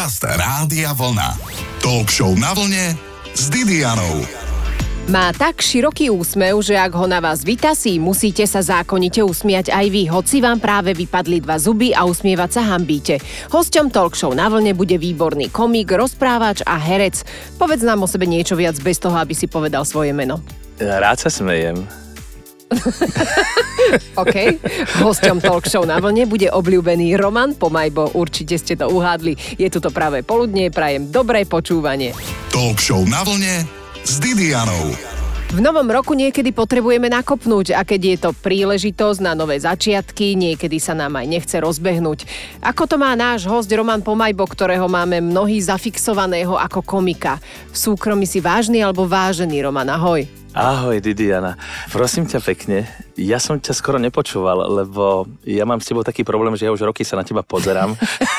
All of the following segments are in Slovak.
Podcast Rádia Vlna. Talk show na vlne s Didianou. Má tak široký úsmev, že ak ho na vás vytasí, musíte sa zákonite usmiať aj vy, hoci vám práve vypadli 2 zuby a usmievať sa hanbíte. Hosťom talk show na vlne bude výborný komik, rozprávač a herec. Povedz nám o sebe niečo viac bez toho, aby si povedal svoje meno. Rád sa smejem. OK. Hosťom talk show na vlne bude obľúbený Roman Pomajbo. Určite ste to uhádli. Je tu to pravé poludnie, prajem dobré počúvanie. Talk show na vlne s Didianou. V novom roku niekedy potrebujeme nakopnúť a keď je to príležitosť na nové začiatky, niekedy sa nám aj nechce rozbehnúť. Ako to má náš hosť Roman Pomajbo, ktorého máme mnohí zafixovaného ako komika. V súkromí si vážny alebo vážený, Roman? Ahoj. Ahoj, Didiana. Prosím ťa pekne, ja som ťa skoro nepočúval, lebo ja mám s tebou taký problém, že ja už roky sa na teba pozerám.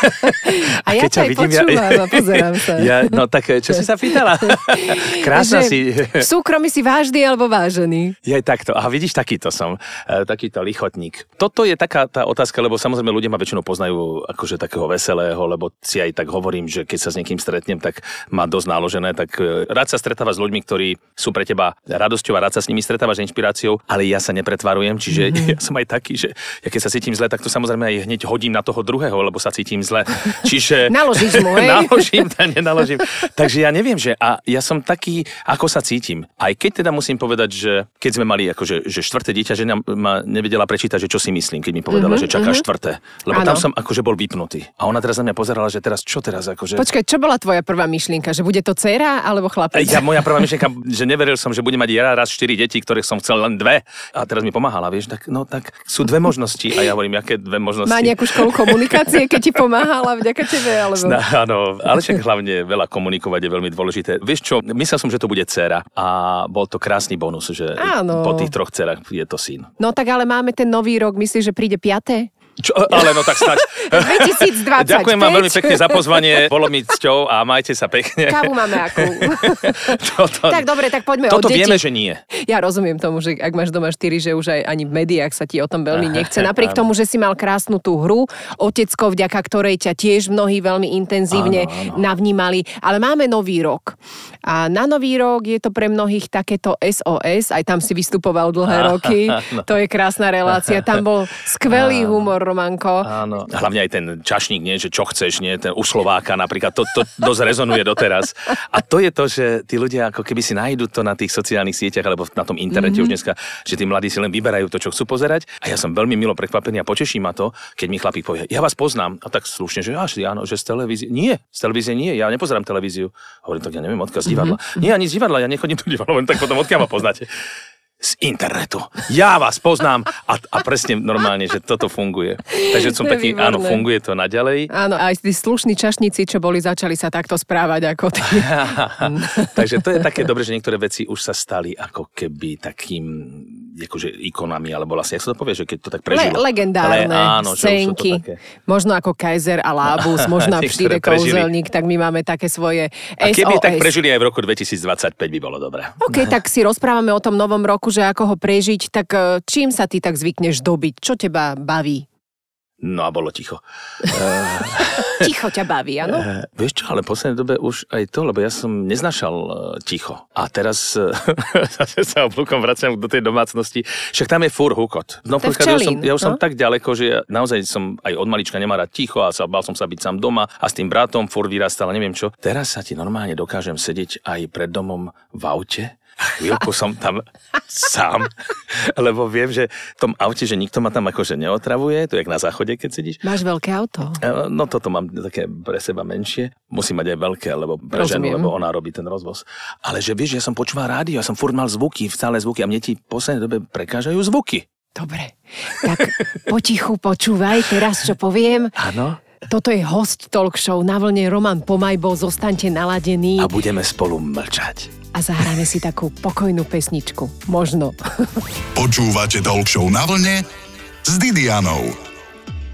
A ja ťa aj počúvam a pozerám sa. No tak, čo si sa pýtala? Krásna si. V súkromí si vážny alebo vážený? Ja aj takto. A vidíš, takýto som. Takýto lichotník. Toto je taká tá otázka, lebo samozrejme ľudia ma väčšinou poznajú akože takého veselého, lebo si aj tak hovorím, že keď sa s niekým stretnem, tak má dosť náložené, tak rád sa stretáva s ľuďmi, ktorí sú pre teba radosťou a rád sa s nimi stretávaš inšpiráciou, ale ja sa nepretvarujem, čiže ja som aj taký, že ja keď sa cítim zle, tak to samozrejme aj hneď hodím na toho druhého, lebo sa cítim zle. Čiže naložíš mu, hej? Nenaložím. Takže ja neviem, že a ja som taký, ako sa cítim. Aj keď teda musím povedať, že keď sme mali akože že 4. dieťa, žena ma nevedela prečítať, že čo si myslím, keď mi povedala, že čaká 4. Lebo tam som akože bol vypnutý. A ona teraz na mňa pozerala, že teraz čo teraz akože. Počkaj, čo bola tvoja prvá myšlienka, že bude to dcéra alebo chlapec? Moja prvá myšlienka, že neveril som, že budem mať ja raz 4 deti, ktorých som chcel len 2. A teraz mi pomáhala, vieš, tak sú 2 možnosti. A ja hovorím, aké 2 možnosti. Má nejakú školu komunikácie, keď ti pomáhala vďaka tebe, alebo? Áno, ale však hlavne veľa komunikovať je veľmi dôležité. Vieš čo, myslel som, že to bude dcéra a bol to krásny bonus, že po tých 3 dcerách je to syn. No tak ale máme ten nový rok, myslíš, že príde 5? Čo? Ale no tak snáď. 2025. Ďakujem vám veľmi pekne za pozvanie, bolo mi cťou a majte sa pekne. Kávu máme akú. Tak dobre, tak poďme toto od detí. Vieme, že nie. Ja rozumiem tomu, že ak máš doma 4, že už aj ani v médiách sa ti o tom veľmi nechce. Napriek tomu, že si mal krásnu tú hru, Otecko, vďaka ktorej ťa tiež mnohí veľmi intenzívne navnímali. Ale máme nový rok. A na nový rok je to pre mnohých takéto SOS. Aj tam si vystupoval dlhé roky. To je krásna relácia. Tam bol skvelý humor, Romanko. Áno. Hlavne aj ten čašník, nie, že čo chceš, nie, ten u Slováka napríklad, to dosť rezonuje doteraz. A to je to, že tí ľudia ako keby si nájdú to na tých sociálnych sieťach alebo na tom internete už dneska, že tí mladí si len vyberajú to, čo chcú pozerať. A ja som veľmi milo prekvapený a poteší ma to, keď mi chlapík povie, ja vás poznám. A tak slušne, že áno, že z televízie. Nie, z televízie nie, ja nepozerám televíziu. Hovorím, tak ja neviem, odkiaľ z divadla. Nie, ani z divadla, ja nechodím do divadla, tak potom odkiaľ ma poznáte. Z internetu. Ja vás poznám a presne normálne, že toto funguje. Takže som taký, áno, funguje to naďalej. Áno, aj tí slušní čašníci, čo boli, začali sa takto správať ako ty. Takže to je také dobre, že niektoré veci už sa stali ako keby takým akože ikonami, alebo vlastne, jak sa to povie, že keď to tak prežilo. Legendárne áno, scénky. Možno ako Kaiser a Lábus, možno Pštýre Kouzelník, tak my máme také svoje SOS. A keby tak prežili aj v roku 2025, by bolo dobré. OK, tak si rozprávame o tom novom roku, že ako ho prežiť, tak čím sa ty tak zvykneš dobiť? Čo teba baví? No a bolo ticho. Ticho ťa baví, áno? Vieš čo, ale v poslednej dobe už aj to, lebo ja som neznašal ticho. A teraz zase sa oblúkom vraciam do tej domácnosti. Však tam je furt hukot. No, ja už som tak ďaleko, že ja naozaj som aj od malička nemal rád ticho a bál som sa byť sám doma a s tým bratom furt vyrastal, neviem čo. Teraz sa ti normálne dokážem sedieť aj pred domom v aute. Chvíľku som tam sám, lebo viem, že v tom aute, že nikto ma tam akože neotravuje, to je jak na záchode, keď sedíš. Máš veľké auto? No toto mám také pre seba menšie. Musím mať aj veľké, lebo pre ženu, lebo ona robí ten rozvoz. Ale že vieš, ja som počúval rádio, ja som furt mal zvuky, stále zvuky a mne ti v poslednej dobe prekážajú zvuky. Dobre, tak potichu počúvaj teraz, čo poviem. Áno. Toto je host talk show na vlne Roman Pomajbo, zostaňte naladení. A budeme spolu mlčať. A zahráme si takú pokojnú pesničku. Možno. Počúvate talk show na vlne s Didianou.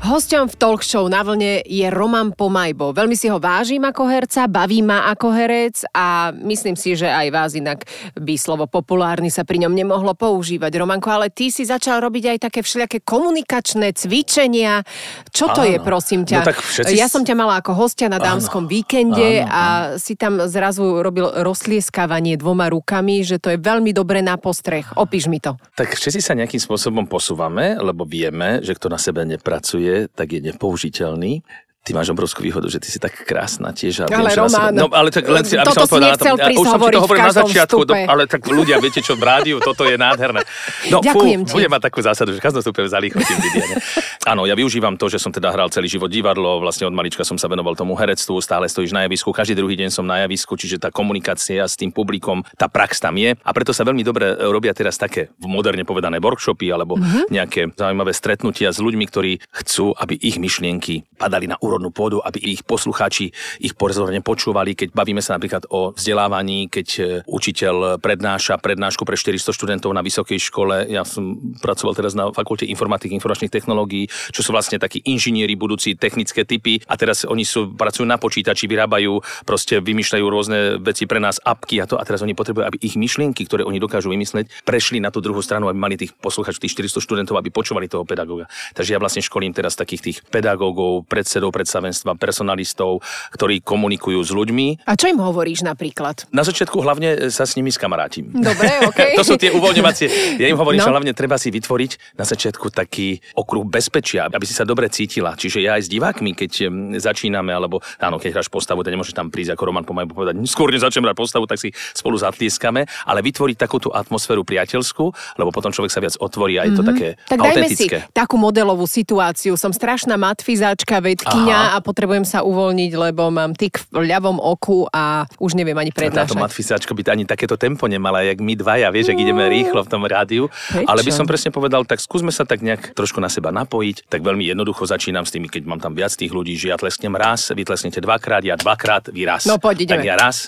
Hosťom v talk show Na vlne je Roman Pomajbo. Veľmi si ho vážim ako herca, baví ma ako herec a myslím si, že aj vás inak by slovo populárny sa pri ňom nemohlo používať. Romanko, ale ty si začal robiť aj také všelijaké komunikačné cvičenia. Čo to je, prosím ťa? No tak všetci... Ja som ťa mala ako hostia na dámskom víkende a si tam zrazu robil rozlieskávanie 2 rukami, že to je veľmi dobre na postreh. Opíš mi to. Tak všetci sa nejakým spôsobom posúvame, lebo vieme, že kto na sebe nepracuje, tak je nepoužiteľný. Ty máš obrovskú výhodu, že ty si tak krásna tiež. Ale Román, no, ale tak len si, aby toto si nechcel prísť hovoriť v každom vstupe. Ale tak ľudia, viete čo, v rádiu, toto je nádherné. No ďakujem ti. Budem mať takú zásadu, že v každom vstupe zalichotím Didiane. Áno, ja využívam to, že som teda hral celý život divadlo, vlastne od malička som sa venoval tomu herectvu, stále stojíš na javisku, každý druhý deň som na javisku, čiže tá komunikácia s tým publikom, tá prax tam je. A preto sa veľmi dobre robia teraz také moderne povedané workshopy alebo nejaké zaujímavé stretnutia s ľuďmi, ktorí chcú, aby ich myšlienky padali na úrodnú pôdu, aby ich poslucháči ich pozorne počúvali, keď bavíme sa napríklad o vzdelávaní, keď učiteľ prednáša prednášku pre 400 študentov na vysokej škole. Ja som pracoval teraz na fakulte informatiky, informačných technológií, čo sú vlastne takí inžinieri, budúci technické typy a teraz oni pracujú na počítači, vyrábajú, proste vymýšľajú rôzne veci pre nás, apky a to a teraz oni potrebujú, aby ich myšlienky, ktoré oni dokážu vymysleť, prešli na tú druhú stranu, aby mali tých poslucháčov, tých 400 študentov, aby počúvali toho pedagóga. Takže ja vlastne školím teraz takých tých pedagógov, predsedov predstavenstva, personalistov, ktorí komunikujú s ľuďmi. A čo im hovoríš napríklad? Na začiatku hlavne sa s nimi skamarátim. Dobre, okej. To sú tie uvoľňovacie. Ja im hovorím, že hlavne treba si vytvoriť na začiatku taký okruh bezpečia, aby si sa dobre cítila. Čiže ja aj s divákmi, keď začíname, alebo áno, keď hráš postavu, tak nemôžeš tam prísť ako Roman Pomajbo povedať, skôr než začnem hrať postavu, tak si spolu zatlieskame, ale vytvoriť takúto atmosféru priateľskú, lebo potom človek sa viac otvorí a je to také tak autentické. Dajme si takú modelovú situáciu. Som strašná matfizáčka, vedkyňa a potrebujem sa uvoľniť, lebo mám tik v ľavom oku a už neviem ani prednášať. Táto matfizáčka by ani takéto tempo nemala, jak my dvaja, vieš, ak ideme rýchlo v tom rádiu. Prečo? Ale by som presne povedal, tak skúsme sa tak nejak trošku na seba napojiť. Tak veľmi jednoducho začínam s tými, keď mám tam viac tých ľudí, že ja tlesknem raz, vy tlesknete dvakrát, ja dvakrát, vy raz. No poď, ideme. Tak ja raz.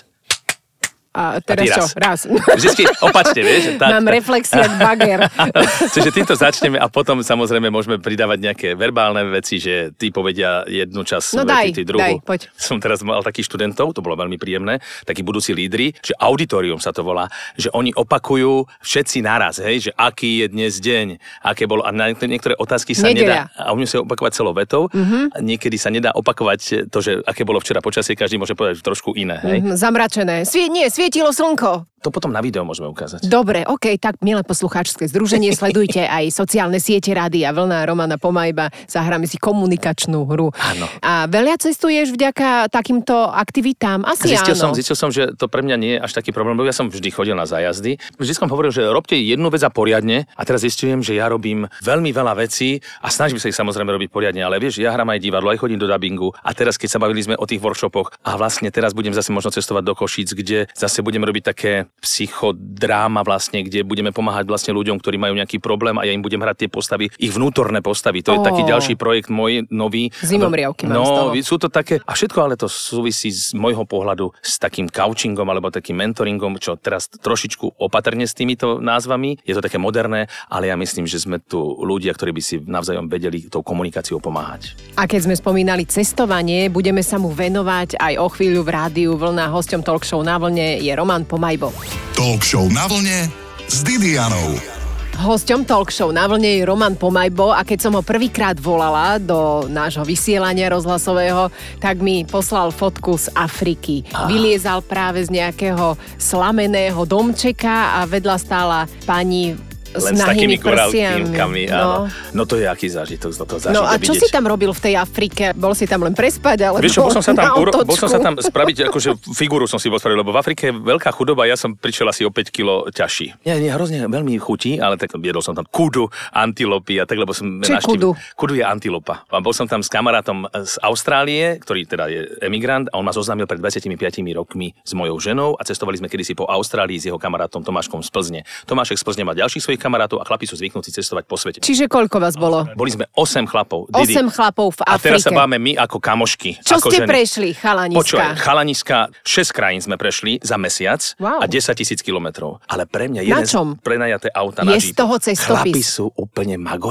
A teraz čo? Raz. Vždycky opačne, vieš? Mám reflexie jak bager. Čiže týmto začneme a potom samozrejme môžeme pridávať nejaké verbálne veci, že tí povedia jednu časť, no ty druhú. Poď. Som teraz mal takých študentov, to bolo veľmi príjemné, takí budúci lídri, že auditorium sa to volá, že oni opakujú všetci naraz, hej, že aký je dnes deň, aké bolo, a na niektoré otázky sa nedá, a oni sa opakovať celou vetou, a niekedy sa nedá opakovať to, že aké bolo včera počasie, každý môže povedať trošku iné, hej. Zamračené. Svietilo slnko. To potom na video môžeme ukázať. Dobre, okej, tak milé poslucháčske združenie, sledujte aj sociálne siete Rádia Vlna, Romana Pomajba, zahráme si komunikačnú hru. Áno. A veľa cestuješ vďaka takýmto aktivitám? Asi áno. Zistil som, že to pre mňa nie je až taký problém, lebo ja som vždy chodil na zájazdy. Vždy som hovoril, že robte jednu vec a poriadne a teraz zistujem, že ja robím veľmi veľa vecí a snažím sa ich samozrejme robiť poriadne, ale vieš, ja hrám aj divadlo, aj chodím do dabingu a teraz keď sa bavili sme o tých workshopoch a vlastne teraz budem zase možno cestovať do Košíc, kde zase budeme robiť také psychodráma vlastne, kde budeme pomáhať vlastne ľuďom, ktorí majú nejaký problém a ja im budem hrať tie postavy, ich vnútorné postavy. To je taký ďalší projekt môj nový. Zimomriavky mám z toho. Sú to také, a všetko ale to súvisí z môjho pohľadu s takým coachingom alebo takým mentoringom, čo teraz trošičku opatrne s týmito názvami. Je to také moderné, ale ja myslím, že sme tu ľudia, ktorí by si navzájom vedeli tou komunikáciou pomáhať. A keď sme spomínali cestovanie, budeme sa mu venovať aj o chvíľu v rádiu Vlna. Hosťom talk show Na vlne je Roman Pomajbo. Talk show Na vlne s Didianou. Hosťom talk show Na vlne je Roman Pomajbo a keď som ho prvýkrát volala do nášho vysielania rozhlasového, tak mi poslal fotku z Afriky. Vyliezal práve z nejakého slameného domčeka a vedľa stála pani len s takými korálkami, áno. No to je aký zážitok z toho zažiť. No a čo si tam robil v tej Afrike? Bol si tam len prespať, alebo vieš čo, bol som sa tam spraviť, akože figúru som si bol spravil, lebo v Afrike je veľká chudoba, ja som prišiel asi o 5 kilo ťažší. Nie, hrozne veľmi chutí, ale tak jedol som tam kudu, antilopy a tak, lebo som kudu? Kudu je antilopa. A bol som tam s kamarátom z Austrálie, ktorý teda je emigrant a on ma zoznámil pred 25 rokmi s mojou ženou a cestovali sme kedysi po Austrálii s jeho kamarátom Tomáškom z Plzne. Tomášek z Plzne má ďalších svojich kamarátov a chlapi sú zvyknutí cestovať po svete. Čiže koľko vás bolo? Boli sme 8 chlapov. 8 chlapov v Afrike. A teraz sa bávame my ako kamošky. Čo ako ste ženy. prešli, chalaniska? Počúvaj, chalaniska, 6 krajín sme prešli za mesiac a 10 000 kilometrov. Ale pre mňa jeden prenajaté auta na Jeep. Je z toho cestopis. Chlapi sú úplne magory.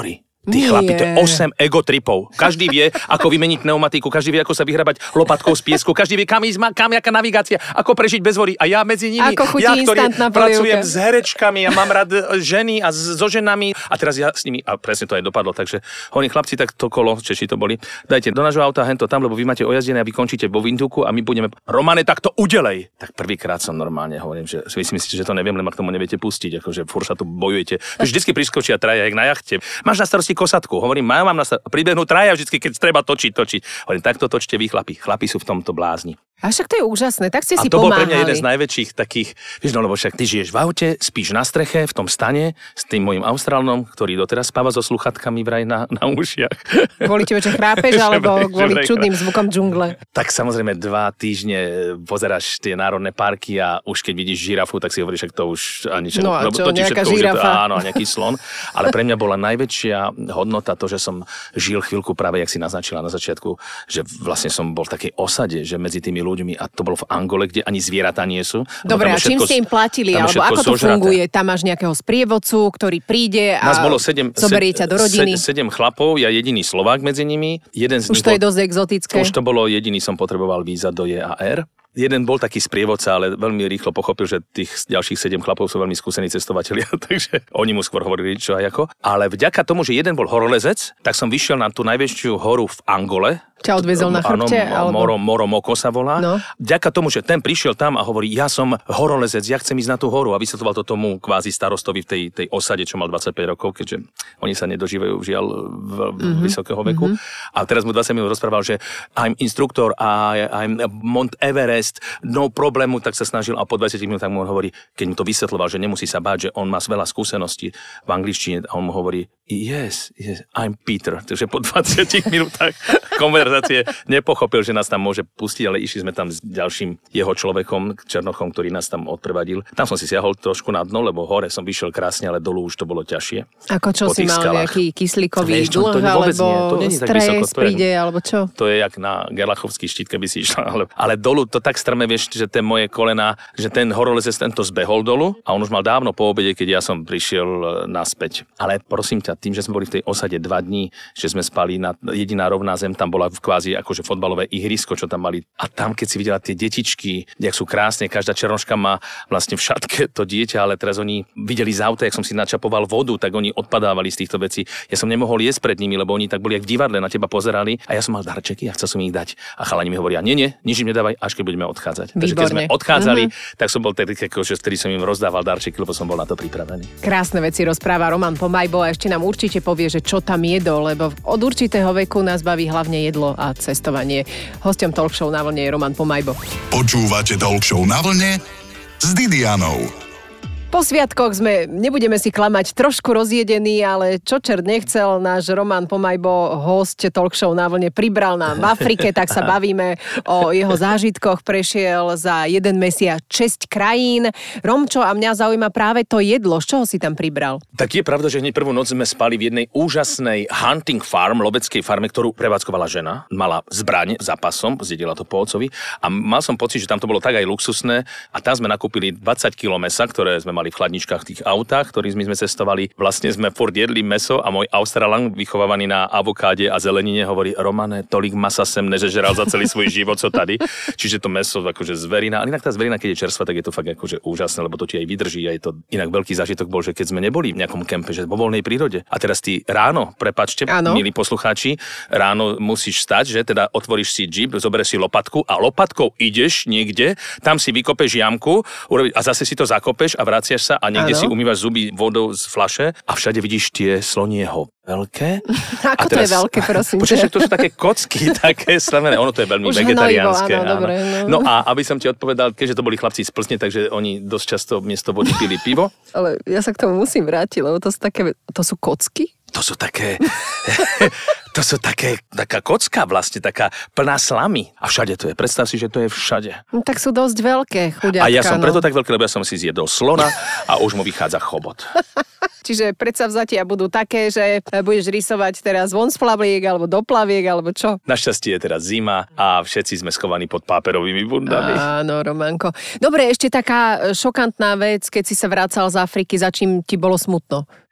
Tí chlapi, to je 8 egotripov. Každý vie, ako vymeniť pneumatiku, každý vie, ako sa vyhrabať lopatkou z piesku, každý vie, kam ísť, kam jaká navigácia, ako prežiť bez vody. A ja medzi nimi, ako chutí instantná pracujem s herečkami a mám rád ženy a so ženami. A teraz ja s nimi, a presne to aj dopadlo, takže hovorím, chlapci, tak to kolo, Češi to boli, dajte do nášho auta hento tam, lebo vy máte ojazdené a vy končíte vo Windhuku a my budeme, Romane, tak to udelej. Tak prvýkrát som normálne hovorím, že si myslíte, že to neviem, len ma k tomu neviete pustiť, akože furt sa tu bojujete. Vždycky priskočia traja, jak na jachte. Máš na starosti kosatku, hovorím, mám na starosti, pribehnú traja vždycky, keď treba točiť. Hovorím, takto točte vy chlapi. Chlapi sú v tomto blázni. A však to je úžasné, tak ste si pomáhali. A to bol pre mňa jeden z najväčších takých, vieš, no lebo však ty žiješ v aute, spíš na streche, v tom stane s tým mojím Austrálnom, ktorý doteraz spáva so sluchatkami vraj na ušiach. Kvôli tebe, že chrápeš, alebo kvôli čudným zvukom džungle? Tak samozrejme 2 týždne pozeráš tie národné parky a už keď vidíš žirafu, tak si hovoríš, že to už ani čo. No a čo, nejaká žirafa. Áno, nejaký slon. Ale pre mňa bola najväčšia hodnota to, že som žil chvíľku práve, jak si naznačila na začiatku, že vlastne som bol v takej osade, že medzi tými ľuďmi, a to bolo v Angole, kde ani zvieratá nie sú. Dobre, a čím ste im platili? Alebo ako to funguje? Tam máš nejakého sprievodcu, ktorý príde a zoberie ťa do rodiny? 7 chlapov, ja jediný Slovák medzi nimi. Jeden z už nich to je dosť exotické. Už to bolo, jediný som potreboval víza do JAR. Jeden bol taký sprievodca, ale veľmi rýchlo pochopil, že tých ďalších 7 chlapov sú veľmi skúsení cestovatelia, takže oni mu skôr hovorili čo a ako. Ale vďaka tomu, že jeden bol horolezec, tak som vyšiel na tú najväčšiu horu v Angole. Ťa odvezol na chrbte? Moro Moko sa volá. No. Vďaka tomu, že ten prišiel tam a hovorí, ja som horolezec, ja chcem ísť na tú horu a vysvetloval to tomu kvázi starostovi v tej osade, čo mal 25 rokov, keďže oni sa nedožívajú žiaľ vysokého veku. A teraz mu 20 minút rozprával, že I'm instruktor a I'm Mount Everest, no problému, tak sa snažil a po 20 minútach mu on hovorí, keď mu to vysvetloval, že nemusí sa báť, že on má veľa skúseností v angličtine a on mu hovorí, yes, I'm Peter. Takže po 20 minútach konverzácie nepochopil, že nás tam môže pustiť, ale išli sme tam s ďalším jeho človekom, Černochom, ktorý nás tam odprevadil. Tam som si siahol trošku na dno, lebo hore som vyšiel krásne, ale dolu už to bolo ťažšie. Ako čo si mal, nejaký kyslíkový dlh, alebo stres príde, alebo čo? To je jak na Gerlachovský štít, keby si išla. Ale dolu to tak strme, vieš, že tie moje kolena, že ten horolezec tento zbehol dolu a on už mal dávno po obede, keď ja som prišiel naspäť. Ale prosím ťa, tým, že sme boli v tej osade 2 dní, že sme spali na jediná rovná zem, tam bola kvázi akože fotbalové ihrisko, čo tam mali. A tam, keď si videla tie detičky, jak sú krásne, každá černoška má vlastne v šatke to dieťa, ale teraz oni videli z auta, jak som si načapoval vodu, tak oni odpadávali z týchto vecí. Ja som nemohol jesť pred nimi, lebo oni tak boli jak v divadle, na teba pozerali a ja som mal darčeky a chcel som ich dať. A chalani mi hovoria, nie, nič im nedávaj, až keď budeme odchádzať. Takže keď sme odchádzali, tak som bol tedy, akože, ktorý som im rozdával darčeky, lebo som bol na to pripravený. Krásne veci rozpráva Roman Pomajbo a ešte nám určite povie, že čo tam jedol, lebo od určitého veku nás baví hlavne jedlo a cestovanie. Hosťom Talk Show na vlne je Roman Pomajbo. Počúvate Talk Show na vlne s Didianou. Po sviatkoch nebudeme si klamať, trošku rozjedení, ale čo čert nechcel, náš Roman Pomajbo, host Talk Show na vlne, pribral nám v Afrike, tak sa bavíme o jeho zážitkoch, prešiel za 1 mesiac 6 krajín. Romčo, a mňa zaujíma práve to jedlo, z čoho si tam pribral? Tak je pravda, že hneď prvú noc sme spali v jednej úžasnej hunting farm, loveckej farme, ktorú prevádzkovala žena, mala zbraň za pasom, zdedila to po otcovi a mal som pocit, že tam to bolo tak aj luxusné a tam sme nakúpili 20 kg mäsa, ktoré sme mali v chladničkách tých autách, ktorými sme cestovali. Vlastne sme furt jedli mäso a môj Australan, vychovávaný na avokáde a zelenine, hovorí, Romane, tolik masa sem nežežral za celý svoj život, co tady. Čiže to mäso akože zverina. Ale inak tá zverina, keď je čerstvá, tak je to fakt akože úžasné, lebo to ti aj vydrží. Aj to inak veľký zážitok bol, že keď sme neboli v nejakom kempe, že vo voľnej prírode. A teraz ty ráno, prepáčte, milí poslucháči, ráno musíš stať, že teda otvoríš si džip, zoberieš si lopatku a lopatkou ideš niekde, tam si vykopeš jamku a zase si to zakopeš a vraciaš sa a niekde si umývaš zuby vodou z fľaše a všade vidíš tie slonieho veľké. Ako teraz, to je veľké, prosím? Počuť, to sú také kocky, také slavené. Ono to je veľmi vegetariánske. Áno, dobre, no a aby som ti odpovedal, keďže to boli chlapci z Plzne, takže oni dosť často miesto vody pili pivo. Ale ja sa k tomu musím vrátiť, lebo to sú kocky? To sú také, taká kocka vlastne, taká plná slamy. A všade to je. Predstav si, že to je všade. No, tak sú dosť veľké, chuďatka. A ja som preto tak veľký, lebo ja som si zjedol slona a už mu vychádza chobot. Čiže predsavzatia budú také, že budeš rysovať teraz von z plaviek, alebo do plaviek, alebo čo? Našťastie je teraz zima a všetci sme schovaní pod páperovými bundami. Áno, Romanko. Dobre, ešte taká šokantná vec, keď si sa vracal z Afriky, za čím ti bolo smutno?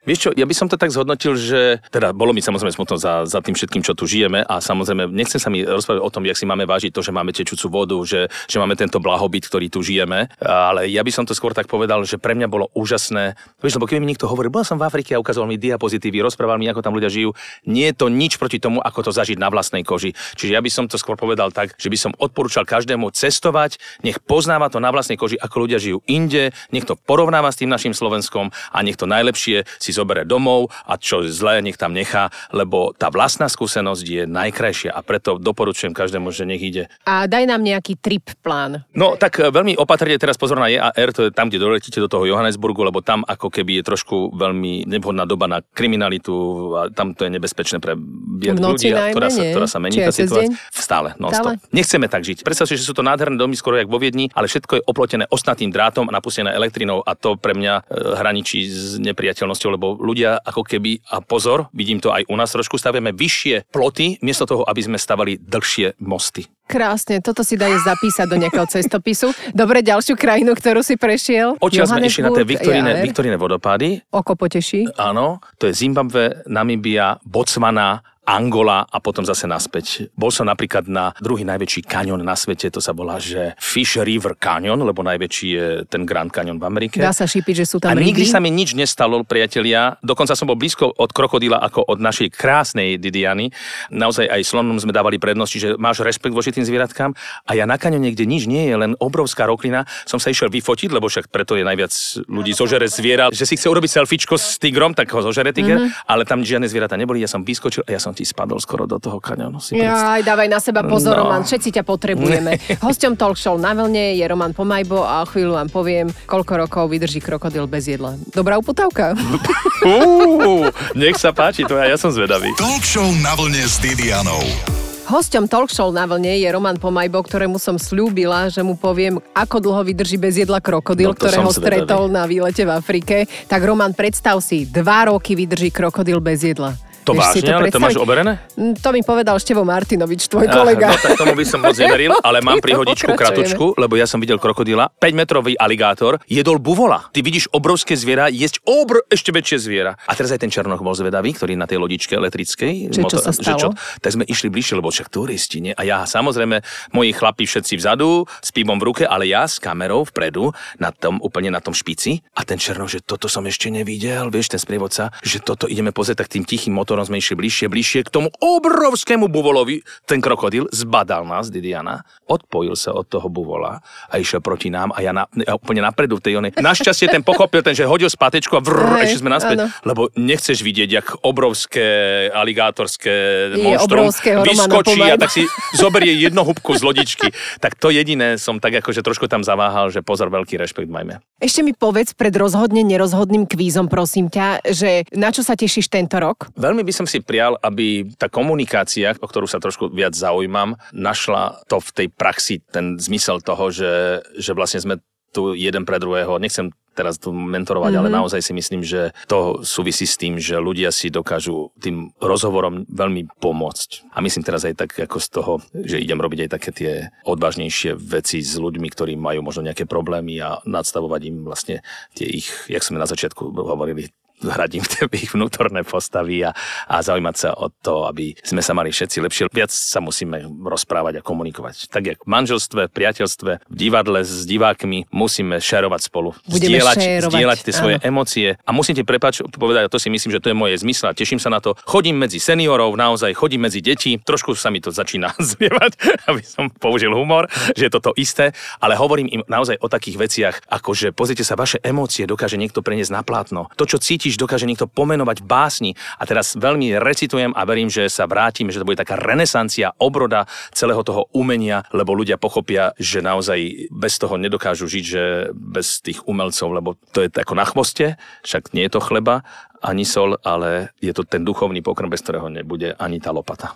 Vieš čo, ja by som to tak zhodnotil, že teda bolo mi samozrejme smutno za tým všetkým, čo tu žijeme a samozrejme nechcem sa mi rozprávať o tom, jak si máme vážiť to, že máme tečúcu vodu, že máme tento blahobyt, ktorý tu žijeme, ale ja by som to skôr tak povedal, že pre mňa bolo úžasné. Vieš, lebo keby mi niekto hovoril, bol som v Afrike a ukazoval mi diapozitívy, rozprával mi, ako tam ľudia žijú, nie je to nič proti tomu, ako to zažiť na vlastnej koži. Čiže ja by som to skôr povedal tak, že by som odporúčal každému cestovať, nech poznáva to na vlastnej koži, ako ľudia žijú inde, nech to porovnáva s tým našim Slovenskom a nech to najlepšie si zobere domov a čo zlé nech tam nechá, lebo tá vlastná skúsenosť je najkrajšia a preto doporučujem každému, že nech ide. A daj nám nejaký trip plán. No tak veľmi opatrne teraz pozor na JAR, to je tam, kde doletíte do toho Johannesburgu, lebo tam ako keby je trošku veľmi nevhodná doba na kriminalitu a tam to je nebezpečné pre ľudí, ktorá sa mení tá situácia. Stále, non-stop. Nechceme tak žiť. Predstav si, že sú to nádherné domy skoro jak vo Viedni, ale všetko je oplotené ostnatým drátom a napustené elektrinou a to pre mňa hraničí s nepriateľnosťou, lebo ľudia ako keby, a pozor, vidím to aj u nás trošku, staviame vyššie ploty, miesto toho, aby sme stavali dlhšie mosty. Krásne, toto si daj zapísať do nejakého cestopisu. Dobre, ďalšiu krajinu, ktorú si prešiel? Odtiaľ sme išli na tie Viktorine vodopády. Oko poteší. Áno, to je Zimbabwe, Namibia, Botswana, Angola a potom zase naspäť. Bol som napríklad na druhý najväčší kaňon na svete, to sa volá, že Fish River Canyon, lebo najväčší je ten Grand Canyon v Amerike. Dá sa šípiť, že sú tam ryby. A nikdy ryby? sa mi nič nestalo, priatelia. Dokonca som bol blízko od krokodíla ako od našej krásnej Didiany. Naozaj aj slonom sme dávali prednosť, čiže máš rešpekt voči tým zvieratkám. A ja na kaňone, kde nič nie je, len obrovská roklina, som sa išiel vyfotiť, lebo však preto je najviac ľudí zožere zviera, že si chce urobiť selfiečko s tigrom, tak ho zožere tiger, ale tam žiadne zvieratá neboli. Ja som vyskočil a ja som ti spadol skoro do toho kaňonu. Aj dávaj na seba pozor, Roman, všetci ťa potrebujeme. Hosťom Talk Show na vlne je Roman Pomajbo a o chvíľu vám poviem, koľko rokov vydrží krokodil bez jedla. Dobrá uputávka. Nech sa páči, to ja som zvedavý. Talk Show na vlne s Didianou. Hosťom Talk Show na vlne je Roman Pomajbo, ktorému som sľúbila, že mu poviem, ako dlho vydrží bez jedla krokodil, ktorého stretol na výlete v Afrike. Tak Roman, predstav si, 2 roky vydrží krokodil bez jedla. To vážne, ale to máš overené? To mi povedal Števo Martinovič, tvoj kolega. No tak tomu by som moc neveril, ale mám príhodičku kratučku, lebo ja som videl krokodíla, 5-metrový aligátor, jedol buvola. Ty vidíš obrovské zviera, jesť ešte väčšie zviera. A teraz aj ten Černoch bol zvedavý, ktorý na tej lodičke elektrickej. Čo sa stalo? Tak sme išli bližšie, lebo však turisti, nie? A ja samozrejme, moji chlapi všetci vzadu, s pivom v ruke, ale ja s kamerou vpredu, úplne na tom špici. A ten Černoch, že toto som ešte nevidel, vieš, ten sprievodca, že toto ideme pozrieť, tak tým tichým motorom sme išli bližšie k tomu obrovskému buvolovi. Ten krokodil zbadal nás, Didiana, odpojil sa od toho buvola a išiel proti nám a ja úplne napredu v tej onej. Našťastie ten pochopil, že hodil spátečku a ešte sme naspäť, lebo nechceš vidieť, jak obrovské aligátorské monštrum vyskočí a tak si zoberie jednu húbku z lodičky. Tak to jediné som tak akože trošku tam zaváhal, že pozor, veľký rešpekt majme. Ešte mi povedz pred rozhodne nerozhodným kvízom, prosím ťa, že na čo sa tešíš tento rok? Veľmi by som si prial, aby tá komunikácia, o ktorú sa trošku viac zaujímam, našla to v tej praxi, ten zmysel toho, že vlastne sme tu jeden pre druhého. Nechcem teraz tu mentorovať, ale naozaj si myslím, že to súvisí s tým, že ľudia si dokážu tým rozhovorom veľmi pomôcť. A myslím teraz aj tak ako z toho, že idem robiť aj také tie odvážnejšie veci s ľuďmi, ktorí majú možno nejaké problémy a nadstavovať im vlastne tie ich, jak sme na začiatku hovorili, hradím ich vnútorné postavy a zaujímať sa o to, aby sme sa mali všetci lepšie. Viac sa musíme rozprávať a komunikovať. Tak jak v manželstve, priateľstve, v divadle s divákmi musíme šerovať spolu. Zdieľať tie svoje emócie. A musím ti povedať, to si myslím, že to je moje zmysel a teším sa na to. Chodím medzi seniorov, naozaj chodím medzi deti. Trošku sa mi to začína zvievať, aby som použil humor, že je to isté, ale hovorím im naozaj o takých veciach, ako že pozrite sa, vaše emócie dokáže niekto preniesť na plátno. To, čo cítiš, dokáže niekto pomenovať v básni. A teraz veľmi recitujem a verím, že sa vrátim, že to bude taká renesancia, obroda celého toho umenia, lebo ľudia pochopia, že naozaj bez toho nedokážu žiť, že bez tých umelcov, lebo to je ako na chvoste, však nie je to chleba, ani sol, ale je to ten duchovný pokrm, bez ktorého nebude ani tá lopata.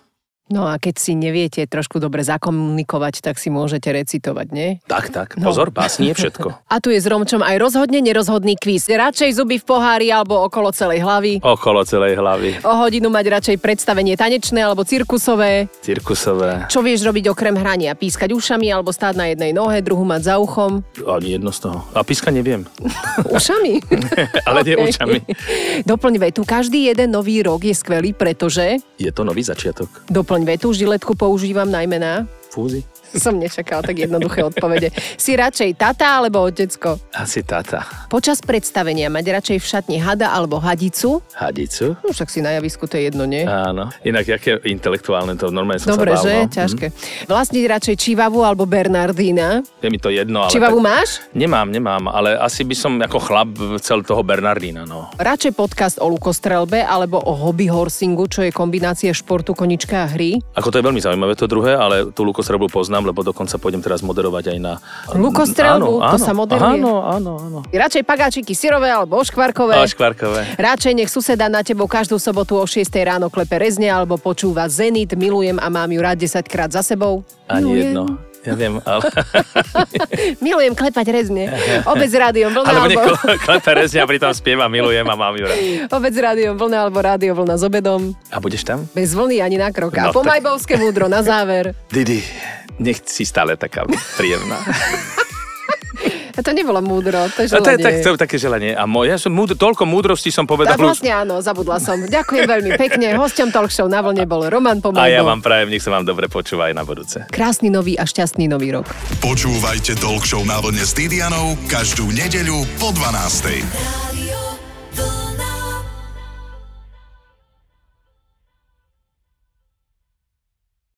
No a keď si neviete trošku dobre zakomunikovať, tak si môžete recitovať, nie? Tak. Pozor, básni je všetko. A tu je s Romčom aj rozhodne nerozhodný kvíz. Radšej zuby v pohári alebo okolo celej hlavy? Okolo celej hlavy. O hodinu mať radšej predstavenie tanečné alebo cirkusové? Cirkusové. Čo vieš robiť okrem hrania? Pískať ušami alebo stáť na jednej nohe, druhú mať za uchom? Ani jedno z toho. A pískať neviem. Ušami? Ale nie ušami. Doplň vetu. Každý jeden nový rok je skvelý, pretože... Je to nový začiatok. Doplň vetu. Žiletku používam najmä na... Fúzi. Som nečakala tak jednoduché odpovede. Si radšej tata alebo otecko? Asi tata. Počas predstavenia mať radšej v šatni hada alebo hadicu? Hadicu? No však si na javisku, to je jedno, nie? Áno. Inak, jaké intelektuálne to normálne som dobre, sa bál. Dobre, že? Ťažké. Vlastniť radšej Čivavu alebo Bernardína? Je mi to jedno, ale... Čivavu tak... máš? Nemám, ale asi by som ako chlap chcel toho Bernardína, no. Radšej podcast o lukostrelbe alebo o hobby horsingu, čo je kombinácia športu, konička a hry? Ako to je veľmi zaujímavé to druhé, ale tú lukostrelbu poznám, lebo dokonca pôjdem teraz moderovať aj na... Lukostrelbu? To sa moderuje? Áno. Radšej pagáčiky syrové alebo oškvarkové? Oškvarkové. Radšej nech suseda na tebou každú sobotu o 6 ráno klepe rezne alebo počúva Zenit, milujem a mám ju rád 10 krát za sebou? Ani jedno. Ja viem, ale... Milujem klepať rezne. Obec rádio vlna alebo... Klepe rezne a pritom spieva milujem a mám ju rád. Obec rádio vlna alebo rádio vlna s obedom. A budeš tam? Bez vlny ani na krok. A No, po majbovské múdro na záver. Didi, nech si stále taká príjemná. A to nebolo múdro, to je A želanie. to je také želanie. A ja som toľko múdrosti som povedal. Tak vlastne áno, zabudla som. Ďakujem veľmi pekne. Hosťom Talk Show na vlne bol Roman Pomajbo. A ja vám prajem, nech sa vám dobre počúva aj na budúce. Krásny nový a šťastný nový rok. Počúvajte Talk Show na vlne s Didianou každú nedeľu po 12:00.